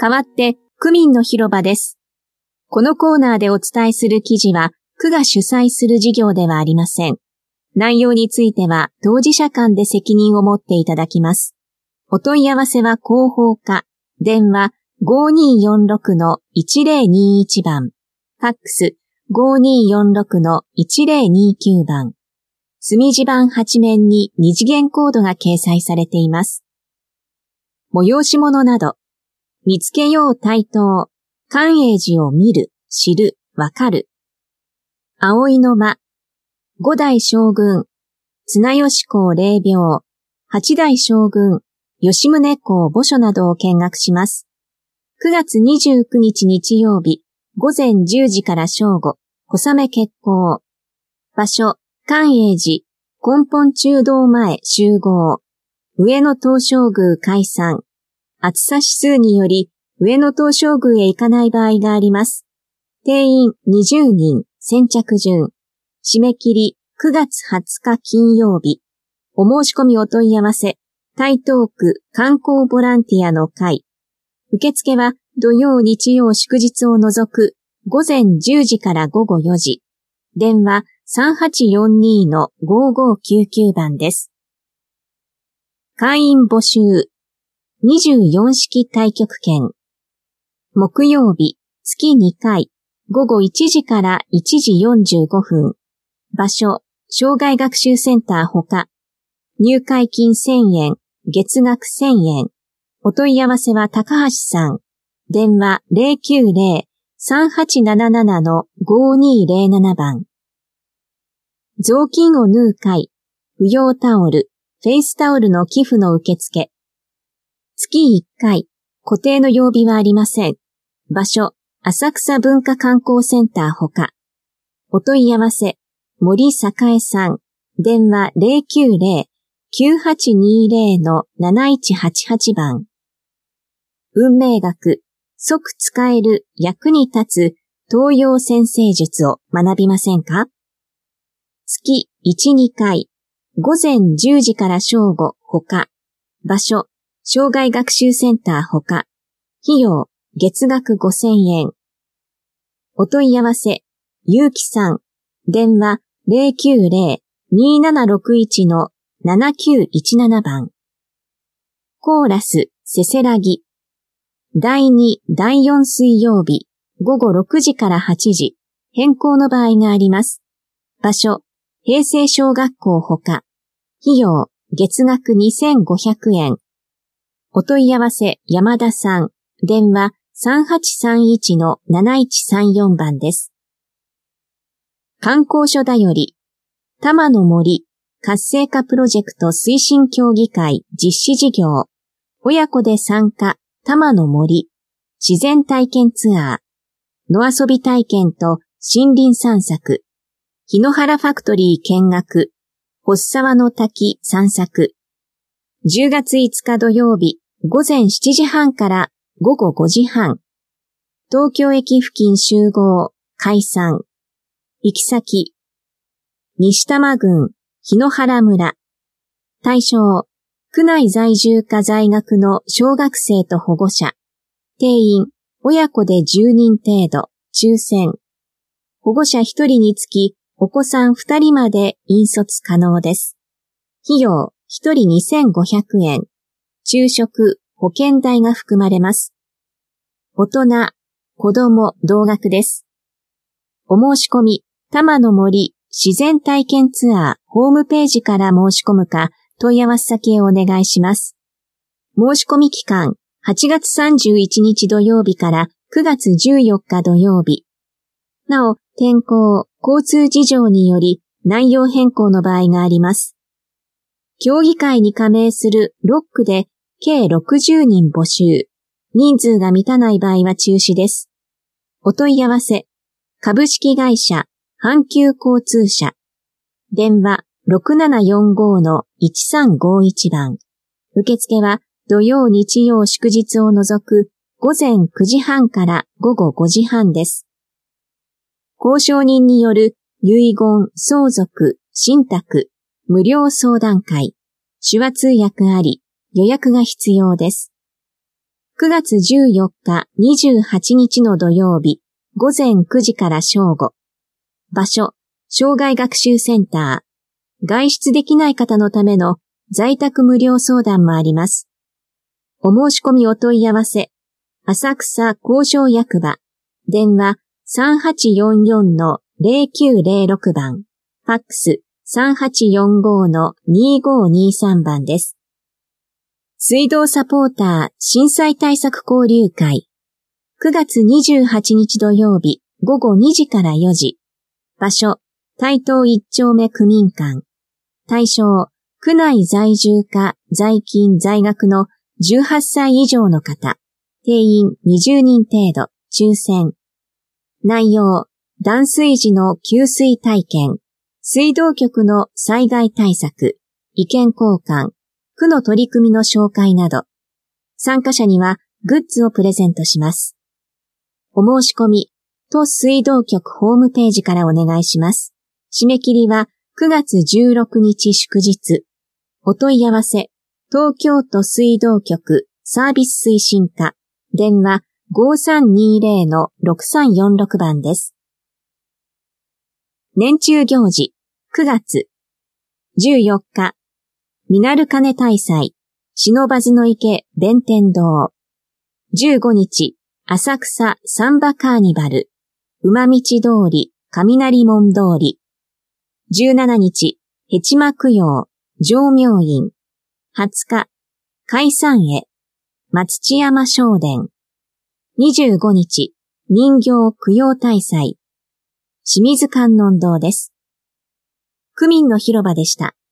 代わって、区民の広場です。このコーナーでお伝えする記事は、区が主催する事業ではありません。内容については、当事者間で責任を持っていただきます。お問い合わせは広報課、電話 5246-1021 番、ファックス 5246-1029 番。墨字盤8面に二次元コードが掲載されています。催し物など、見つけよう台頭、寛永寺を見る、知る、わかる。葵の間、五代将軍、綱吉公霊廟、八代将軍、吉宗公墓所などを見学します。9月29日日曜日、午前10時から正午、小雨決行。場所、寛永寺、根本中堂前集合。上野東照宮解散。暑さ指数により、上野東照宮へ行かない場合があります。定員20人、先着順。締め切り9月20日金曜日。お申し込みお問い合わせ、台東区観光ボランティアの会。受付は土曜日曜祝日を除く午前10時から午後4時。電話3842-5599 番です。会員募集。24式太極拳。木曜日、月2回、午後1時から1時45分。場所、障害学習センターほか。入会金1000円、月額1000円。お問い合わせは高橋さん。電話 090-3877-5207 番。雑巾を縫う会、不要タオル、フェイスタオルの寄付の受付。月1回、固定の曜日はありません。場所、浅草文化観光センターほか。お問い合わせ、森栄さん。電話 090-9820-7188 番。運命学、即使える役に立つ東洋占星術を学びませんか？月1、2回、午前10時から正午ほか。場所、障害学習センターほか。費用、月額5000円。お問い合わせ、ゆうきさん。電話 090-2761-7917 番。コーラス、せせらぎ。第2、第4水曜日、午後6時から8時、変更の場合があります。場所、平成小学校ほか。費用、月額2500円。お問い合わせ、山田さん。電話3831-7134 番です。観光所だより、多摩の森、活性化プロジェクト推進協議会実施事業、親子で参加、多摩の森、自然体験ツアー、野遊び体験と森林散策、檜原ファクトリー見学、払沢の滝散策。10月5日土曜日、午前7時半から午後5時半。東京駅付近集合、解散。行き先。西多摩郡、檜原村。対象、区内在住か在学の小学生と保護者。定員、親子で10人程度、抽選。保護者1人につき、お子さん2人まで引率可能です。費用、1人2500円。昼食、保険代が含まれます。大人、子供、同額です。お申し込み、多摩の森自然体験ツアーホームページから申し込むか問い合わせ先へお願いします。申し込み期間、8月31日土曜日から9月14日土曜日。なお、天候、交通事情により内容変更の場合があります。協議会に加盟する6区で計60人募集。人数が満たない場合は中止です。お問い合わせ、株式会社、阪急交通社。電話 6745-1351 番。受付は土曜日曜祝日を除く午前9時半から午後5時半です。交渉人による遺言、相続、信託、無料相談会、手話通訳あり、予約が必要です。 9月14日28日の土曜日、午前9時から正午。場所、障害学習センター。外出できない方のための在宅無料相談もあります。お申し込みお問い合わせ。浅草交渉役場。電話3844-0906番。ファックス3845-2523番です。水道サポーター震災対策交流会。9月28日土曜日午後2時から4時。場所、台東1丁目区民館。対象、区内在住か在勤在学の18歳以上の方。定員20人程度、抽選。内容、断水時の給水体験、水道局の災害対策、意見交換、区の取り組みの紹介など、参加者にはグッズをプレゼントします。お申し込み、都水道局ホームページからお願いします。締め切りは9月16日祝日。お問い合わせ、東京都水道局サービス推進課、電話5320-6346番です。年中行事、9月14日、南鐘大祭、不忍池弁天堂。15日、浅草サンバカーニバル、馬道通り、雷門通り。17日、ヘチマ供養、浄明院。20日、海山へ、松千山正殿。25日、人形供養大祭。清水観音堂です。区民の広場でした。